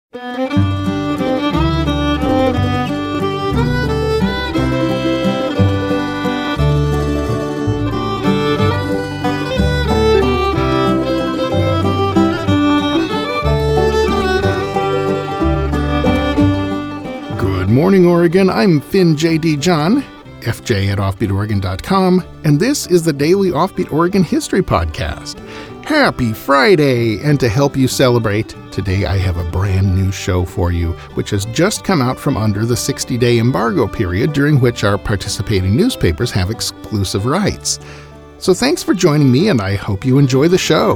Good morning, Oregon. I'm Finn J.D. John, FJ at offbeatoregon.com, and this is the Daily Offbeat Oregon History Podcast. Happy Friday! And to help you celebrate, today I have a brand new show for you, which has just come out from under the 60-day embargo period during which our participating newspapers have exclusive rights. So thanks for joining me, and I hope you enjoy the show.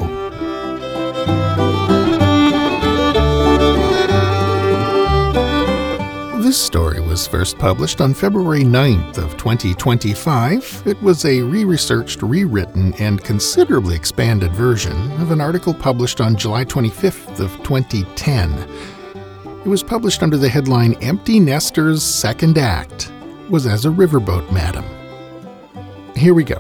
This story was first published on February 9th of 2025. It was a re-researched, rewritten, and considerably expanded version of an article published on July 25th of 2010. It was published under the headline, "Empty Nester's Second Act Was as a Riverboat Madam." Here we go.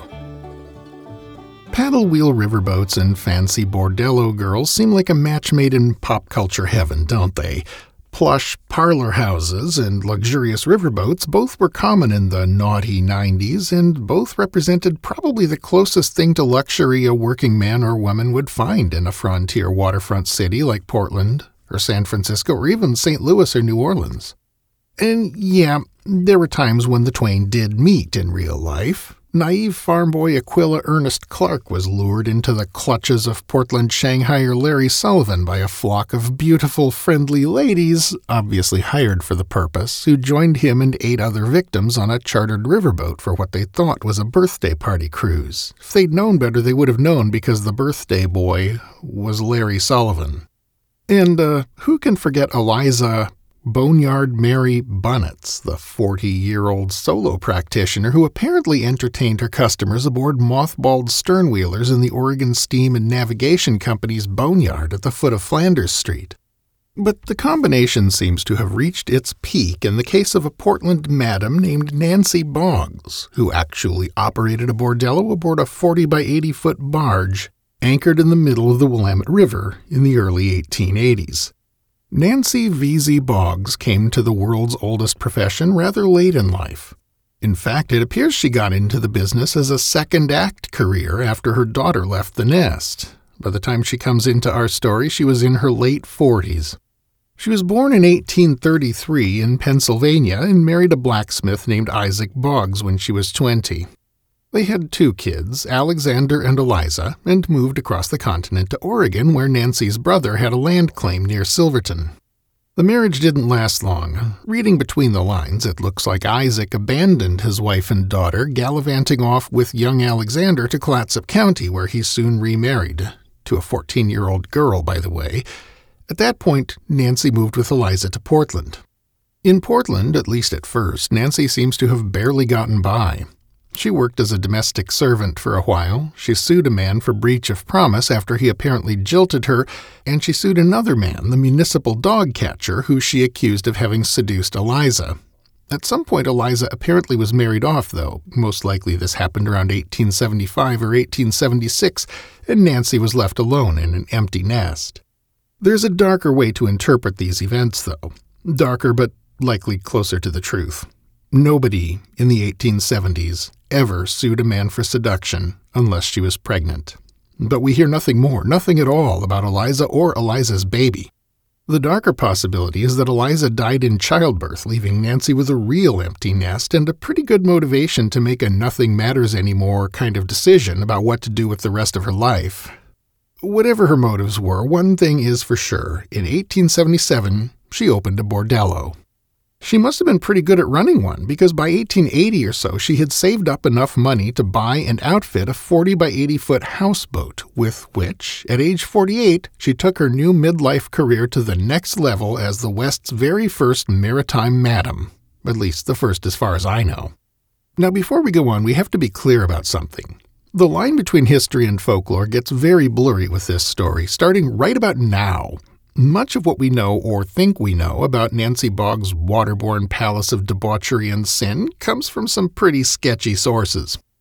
Paddle wheel riverboats and fancy bordello girls seem like a match made in pop culture heaven, don't they? Plush parlor houses and luxurious riverboats both were common in the naughty 90s, and both represented probably the closest thing to luxury a working man or woman would find in a frontier waterfront city like Portland or San Francisco or even St. Louis or New Orleans. And yeah, there were times when the twain did meet in real life. Naive farm boy Aquila Ernest Clark was lured into the clutches of Portland Shanghaier Larry Sullivan by a flock of beautiful, friendly ladies, obviously hired for the purpose, who joined him and 8 other victims on a chartered riverboat for what they thought was a birthday party cruise. If they'd known better, they would have known, because the birthday boy was Larry Sullivan. And who can forget Eliza Boneyard Mary Bunnets, the 40-year-old solo practitioner who apparently entertained her customers aboard mothballed sternwheelers in the Oregon Steam and Navigation Company's boneyard at the foot of Flanders Street. But the combination seems to have reached its peak in the case of a Portland madam named Nancy Boggs, who actually operated a bordello aboard a 40-by-80-foot barge anchored in the middle of the Willamette River in the early 1880s. Nancy V.Z. Boggs came to the world's oldest profession rather late in life. In fact, it appears she got into the business as a second-act career after her daughter left the nest. By the time she comes into our story, she was in her late 40s. She was born in 1833 in Pennsylvania and married a blacksmith named Isaac Boggs when she was 20. They had 2 kids, Alexander and Eliza, and moved across the continent to Oregon, where Nancy's brother had a land claim near Silverton. The marriage didn't last long. Reading between the lines, it looks like Isaac abandoned his wife and daughter, gallivanting off with young Alexander to Clatsop County, where he soon remarried. To a 14-year-old girl, by the way. At that point, Nancy moved with Eliza to Portland. In Portland, at least at first, Nancy seems to have barely gotten by. She worked as a domestic servant for a while. She sued a man for breach of promise after he apparently jilted her, and she sued another man, the municipal dog catcher, who she accused of having seduced Eliza. At some point, Eliza apparently was married off, though. Most likely this happened around 1875 or 1876, and Nancy was left alone in an empty nest. There's a darker way to interpret these events, though. Darker, but likely closer to the truth. Nobody in the 1870s ever sued a man for seduction unless she was pregnant. But we hear nothing more, nothing at all about Eliza or Eliza's baby. The darker possibility is that Eliza died in childbirth, leaving Nancy with a real empty nest and a pretty good motivation to make a nothing matters anymore kind of decision about what to do with the rest of her life. Whatever her motives were, one thing is for sure. In 1877, she opened a bordello. She must have been pretty good at running one, because by 1880 or so she had saved up enough money to buy and outfit a 40-by-80-foot houseboat, with which, at age 48, she took her new midlife career to the next level as the West's very first maritime madam. At least the first as far as I know. Now before we go on, we have to be clear about something. The line between history and folklore gets very blurry with this story, starting right about now. Much of what we know or think we know about Nancy Boggs' waterborne palace of debauchery and sin comes from some pretty sketchy sources.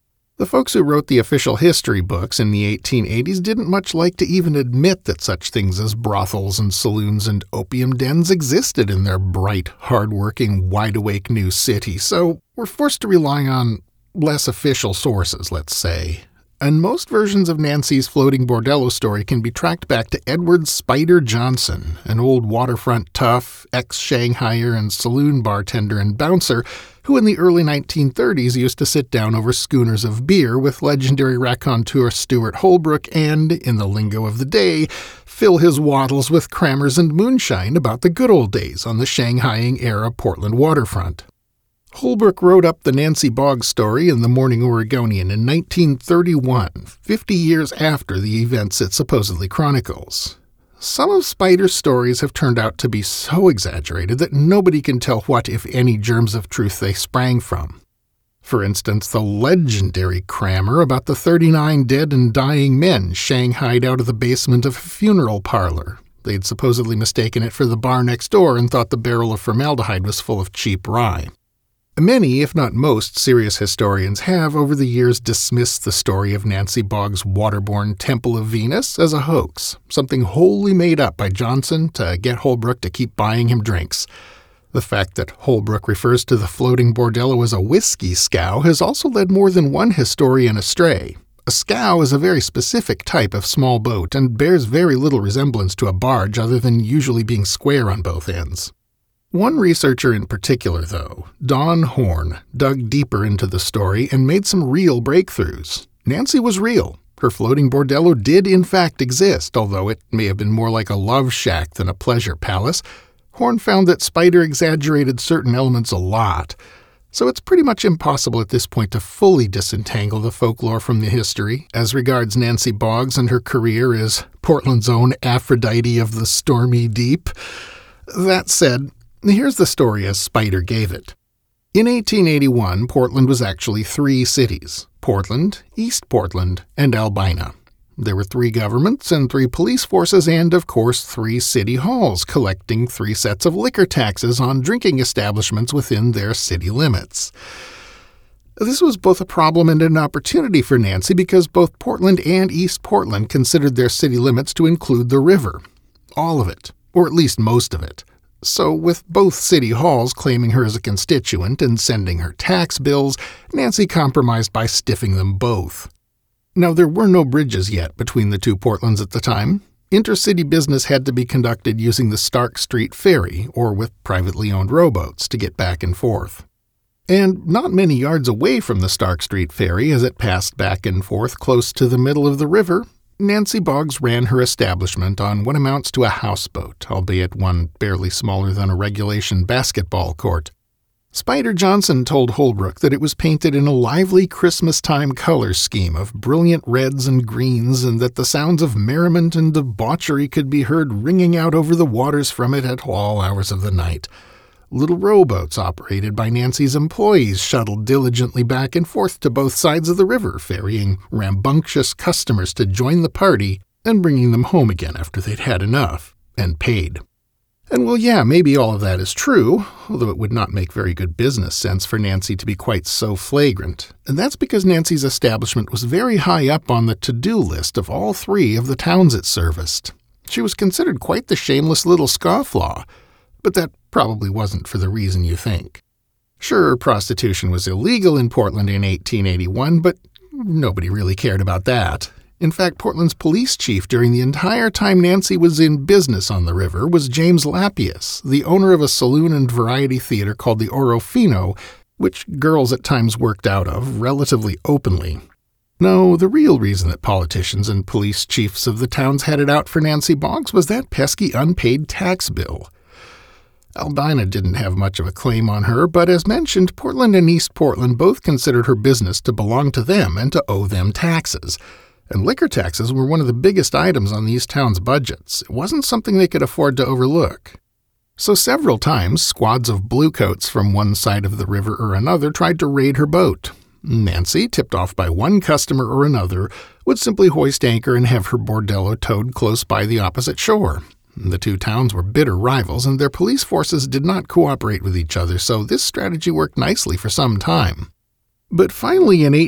The folks who wrote the official history books in the 1880s didn't much like to even admit that such things as brothels and saloons and opium dens existed in their bright, hard-working, wide-awake new city, so were forced to rely on less official sources, let's say. And most versions of Nancy's floating bordello story can be tracked back to Edward Spider Johnson, an old waterfront tough, ex-Shanghaier and saloon bartender and bouncer who in the early 1930s used to sit down over schooners of beer with legendary raconteur Stuart Holbrook and, in the lingo of the day, fill his wattles with crammers and moonshine about the good old days on the Shanghaiing-era Portland waterfront. Holbrook wrote up the Nancy Boggs story in the Morning Oregonian in 1931, 50 years after the events it supposedly chronicles. Some of Spider's stories have turned out to be so exaggerated that nobody can tell what, if any, germs of truth they sprang from. For instance, the legendary crammer about the 39 dead and dying men shanghaied out of the basement of a funeral parlor. They'd supposedly mistaken it for the bar next door and thought the barrel of formaldehyde was full of cheap rye. Many, if not most, serious historians have over the years dismissed the story of Nancy Boggs' waterborne Temple of Venus as a hoax, something wholly made up by Johnson to get Holbrook to keep buying him drinks. The fact that Holbrook refers to the floating bordello as a whiskey scow has also led more than one historian astray. A scow is a very specific type of small boat and bears very little resemblance to a barge other than usually being square on both ends. One researcher in particular, though, Don Horn, dug deeper into the story and made some real breakthroughs. Nancy was real. Her floating bordello did in fact exist, although it may have been more like a love shack than a pleasure palace. Horn found that Spider exaggerated certain elements a lot, so it's pretty much impossible at this point to fully disentangle the folklore from the history as regards Nancy Boggs and her career as Portland's own Aphrodite of the stormy deep. That said, here's the story as Spider gave it. In 1881, Portland was actually 3 cities: Portland, East Portland, and Albina. There were 3 governments and 3 police forces and, of course, 3 city halls collecting 3 sets of liquor taxes on drinking establishments within their city limits. This was both a problem and an opportunity for Nancy because both Portland and East Portland considered their city limits to include the river. All of it, or at least most of it. So, with both city halls claiming her as a constituent and sending her tax bills, Nancy compromised by stiffing them both. Now, there were no bridges yet between the 2 Portlands at the time. Intercity business had to be conducted using the Stark Street Ferry, or with privately owned rowboats, to get back and forth. And not many yards away from the Stark Street Ferry, as it passed back and forth close to the middle of the river, Nancy Boggs ran her establishment on what amounts to a houseboat, albeit one barely smaller than a regulation basketball court. Spider Johnson told Holbrook that it was painted in a lively Christmas-time color scheme of brilliant reds and greens, and that the sounds of merriment and debauchery could be heard ringing out over the waters from it at all hours of the night. Little rowboats operated by Nancy's employees shuttled diligently back and forth to both sides of the river, ferrying rambunctious customers to join the party and bringing them home again after they'd had enough, and paid. And well, yeah, maybe all of that is true, although it would not make very good business sense for Nancy to be quite so flagrant. And that's because Nancy's establishment was very high up on the to-do list of all 3 of the towns it serviced. She was considered quite the shameless little scofflaw, but that probably wasn't for the reason you think. Sure, prostitution was illegal in Portland in 1881, but nobody really cared about that. In fact, Portland's police chief during the entire time Nancy was in business on the river was James Lappius, the owner of a saloon and variety theater called the Orofino, which girls at times worked out of relatively openly. No, the real reason that politicians and police chiefs of the towns had it out for Nancy Boggs was that pesky unpaid tax bill. Albina didn't have much of a claim on her, but as mentioned, Portland and East Portland both considered her business to belong to them and to owe them taxes. And liquor taxes were one of the biggest items on these towns' budgets. It wasn't something they could afford to overlook. So several times, squads of bluecoats from one side of the river or another tried to raid her boat. Nancy, tipped off by one customer or another, would simply hoist anchor and have her bordello towed close by the opposite shore. The 2 towns were bitter rivals, and their police forces did not cooperate with each other, so this strategy worked nicely for some time. But finally, in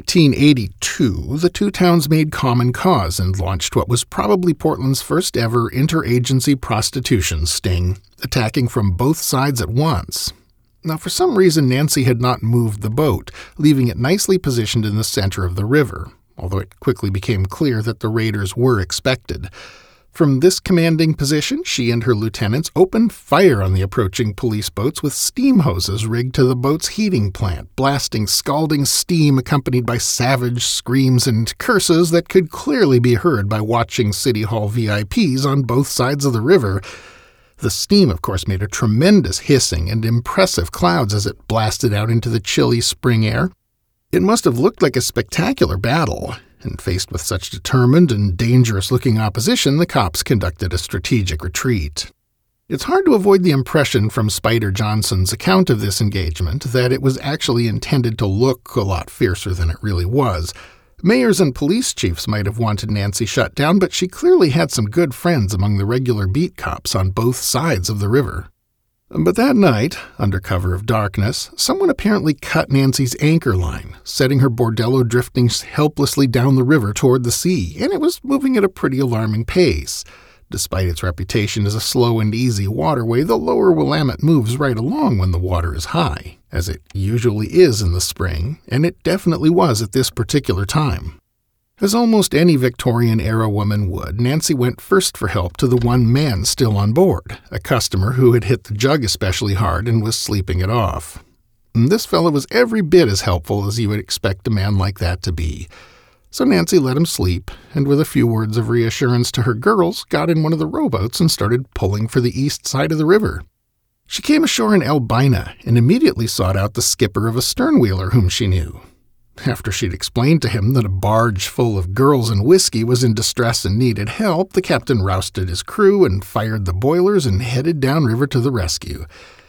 1882, the two towns made common cause and launched what was probably Portland's first ever interagency prostitution sting, attacking from both sides at once. Now, for some reason, Nancy had not moved the boat, leaving it nicely positioned in the center of the river, although it quickly became clear that the raiders were expected. From this commanding position, she and her lieutenants opened fire on the approaching police boats with steam hoses rigged to the boat's heating plant, blasting scalding steam accompanied by savage screams and curses that could clearly be heard by watching City Hall VIPs on both sides of the river. The steam, of course, made a tremendous hissing and impressive clouds as it blasted out into the chilly spring air. It must have looked like a spectacular battle, and faced with such determined and dangerous-looking opposition, the cops conducted a strategic retreat. It's hard to avoid the impression from Spider Johnson's account of this engagement that it was actually intended to look a lot fiercer than it really was. Mayors and police chiefs might have wanted Nancy shut down, but she clearly had some good friends among the regular beat cops on both sides of the river. But that night, under cover of darkness, someone apparently cut Nancy's anchor line, setting her bordello drifting helplessly down the river toward the sea, and it was moving at a pretty alarming pace. Despite its reputation as a slow and easy waterway, the lower Willamette moves right along when the water is high, as it usually is in the spring, and it definitely was at this particular time. As almost any Victorian-era woman would, Nancy went first for help to the one man still on board, a customer who had hit the jug especially hard and was sleeping it off. And this fellow was every bit as helpful as you would expect a man like that to be. So Nancy let him sleep, and with a few words of reassurance to her girls, got in one of the rowboats and started pulling for the east side of the river. She came ashore in Albina and immediately sought out the skipper of a sternwheeler whom she knew. After she'd explained to him that a barge full of girls and whiskey was in distress and needed help, the captain rousted his crew and fired the boilers and headed downriver to the rescue.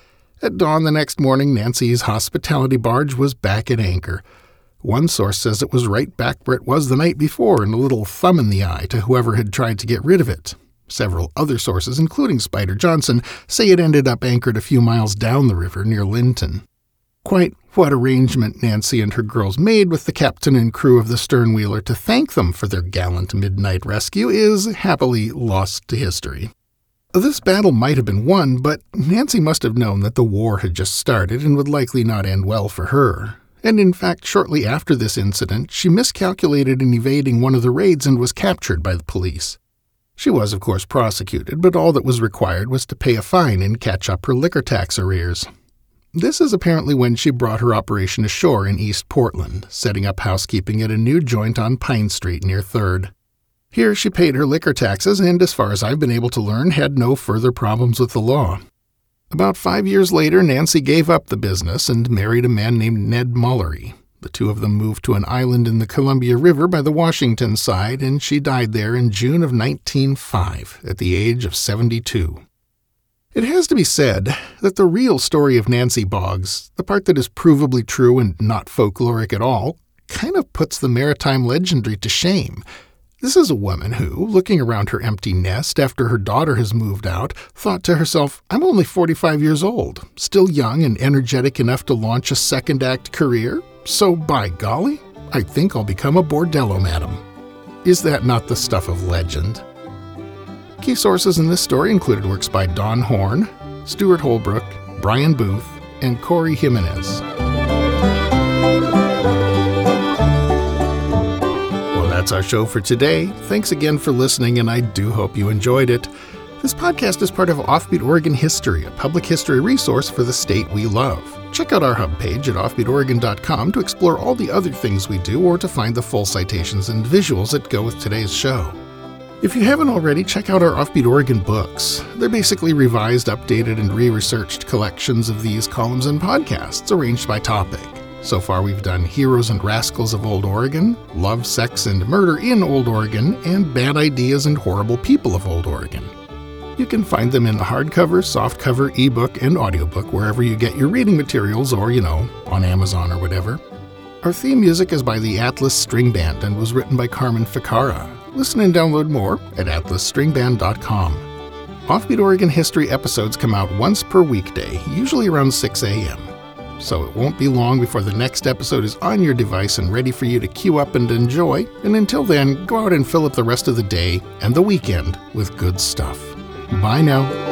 At dawn the next morning, Nancy's hospitality barge was back at anchor. One source says it was right back where it was the night before and a little thumb in the eye to whoever had tried to get rid of it. Several other sources, including Spider Johnson, say it ended up anchored a few miles down the river near Linton. Quite what arrangement Nancy and her girls made with the captain and crew of the sternwheeler to thank them for their gallant midnight rescue is happily lost to history. This battle might have been won, but Nancy must have known that the war had just started and would likely not end well for her. And in fact, shortly after this incident, she miscalculated in evading one of the raids and was captured by the police. She was, of course, prosecuted, but all that was required was to pay a fine and catch up her liquor tax arrears. This is apparently when she brought her operation ashore in East Portland, setting up housekeeping at a new joint on Pine Street near 3rd. Here she paid her liquor taxes and, as far as I've been able to learn, had no further problems with the law. About 5 years later, Nancy gave up the business and married a man named Ned Mullery. The two of them moved to an island in the Columbia River by the Washington side, and she died there in June of 1905 at the age of 72. It has to be said that the real story of Nancy Boggs, the part that is provably true and not folkloric at all, kind of puts the maritime legendary to shame. This is a woman who, looking around her empty nest after her daughter has moved out, thought to herself, I'm only 45 years old, still young and energetic enough to launch a second-act career, so by golly, I think I'll become a bordello madam. Is that not the stuff of legend? Key sources in this story included works by Don Horn, Stuart Holbrook, Brian Booth, and Corey Jimenez. Well, that's our show for today. Thanks again for listening, and I do hope you enjoyed it. This podcast is part of Offbeat Oregon History, a public history resource for the state we love. Check out our hub page at offbeatoregon.com to explore all the other things we do or to find the full citations and visuals that go with today's show. If you haven't already, check out our Offbeat Oregon books. They're basically revised, updated, and re-researched collections of these columns and podcasts arranged by topic. So far we've done Heroes and Rascals of Old Oregon, Love, Sex, and Murder in Old Oregon, and Bad Ideas and Horrible People of Old Oregon. You can find them in hardcover, softcover, ebook, and audiobook wherever you get your reading materials or, on Amazon or whatever. Our theme music is by the Atlas String Band and was written by Carmen Ficarra. Listen and download more at atlasstringband.com. Offbeat Oregon History episodes come out once per weekday, usually around 6 a.m. so it won't be long before the next episode is on your device and ready for you to queue up and enjoy. And until then, go out and fill up the rest of the day and the weekend with good stuff. Bye now.